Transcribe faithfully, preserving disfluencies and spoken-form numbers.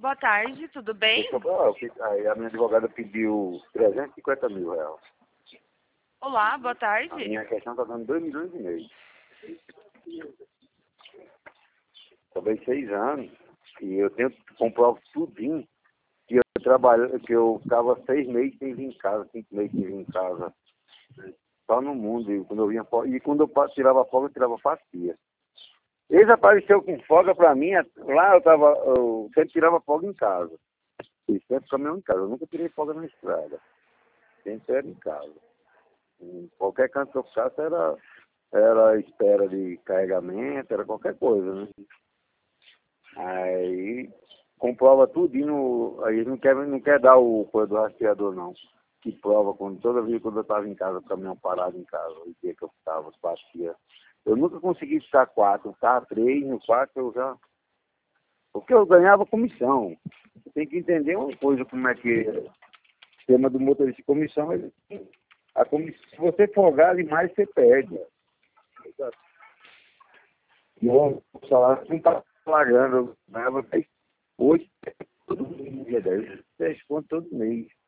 Boa tarde, tudo bem? Eu sou- ah, eu fiz- Aí a minha advogada pediu trezentos e cinquenta mil reais. Olá, boa A tarde. minha questão está dando dois milhões e meio. Talvez seis anos. E eu tenho comprovo tudinho que eu trabalho, que eu ficava seis meses sem vir em casa, cinco meses sem vir em casa. Só no mundo. E quando eu vinha fo- e quando eu pa- tirava folga, eu tirava fatia. Eles apareceu com folga para mim, lá eu tava, eu sempre tirava folga em casa. E sempre caminhão em casa. Eu nunca tirei folga na estrada. Sempre era em casa. Em qualquer canto que eu ficasse era, era espera de carregamento, era qualquer coisa, né? Aí comprova tudo e no, aí não quer, não quer dar o coisa do rastreador não. Que prova quando toda vez quando eu estava em casa, o caminhão parado em casa, o dia que eu ficava, batia. Eu nunca consegui ficar quatro, eu ficava três, no quatro eu já. Porque eu ganhava comissão. Tem que entender uma coisa, como é que é. O sistema do motorista de comissão, ele, a comissão, se você folgar demais, você perde. E o salário não está pagando, eu ganhava dez, hoje, todo mês, dez, dez conto todo mês.